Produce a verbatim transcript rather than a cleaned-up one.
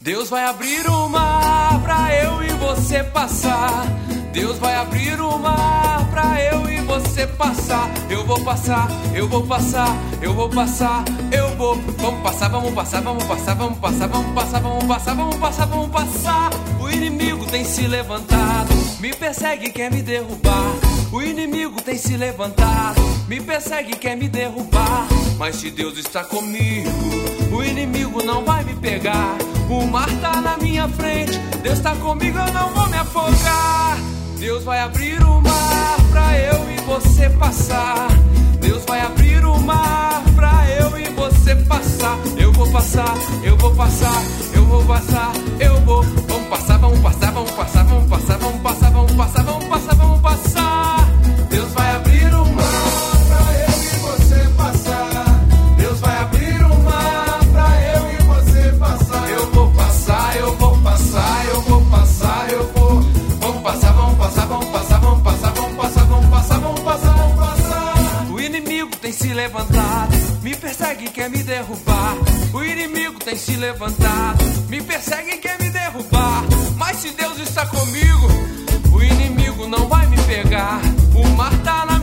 Deus vai abrir o mar pra eu e você passar. Deus vai abrir o mar pra eu e você passar. Eu vou passar, eu vou passar, eu vou passar, eu vou. Vamos passar, vamos passar, vamos passar, vamos passar, vamos passar, vamos passar, vamos passar, vamos passar. O inimigo tem se levantado, me persegue, quer me derrubar. O inimigo tem se levantado, me persegue, quer me derrubar. Mas se Deus está comigo, o inimigo não vai me pegar. O mar tá na minha frente, Deus tá comigo, eu não vou me afogar. Deus vai abrir o mar pra eu e você passar. Deus vai abrir o mar pra eu e você passar. Eu vou passar, eu vou passar, eu vou passar, eu vou. Vamos passar, vamos passar, vamos passar, vamos passar, vamos passar, vamos passar, vamos passar, vamos passar. Deus vai abrir o mar pra eu e você passar. Deus vai abrir o mar pra eu e você passar. Eu vou passar, eu vou passar, eu vou passar, eu vou. Vamos passar, vamos passar, vamos passar, vamos passar, vamos passar, vamos passar, vamos passar, vamos passar. O inimigo tem se levantado, me persegue, quer me derrubar. O inimigo tem se levantado, me persegue, quer me derrubar. Mas se Deus está comigo, o inimigo não vai me pegar. O mar tá na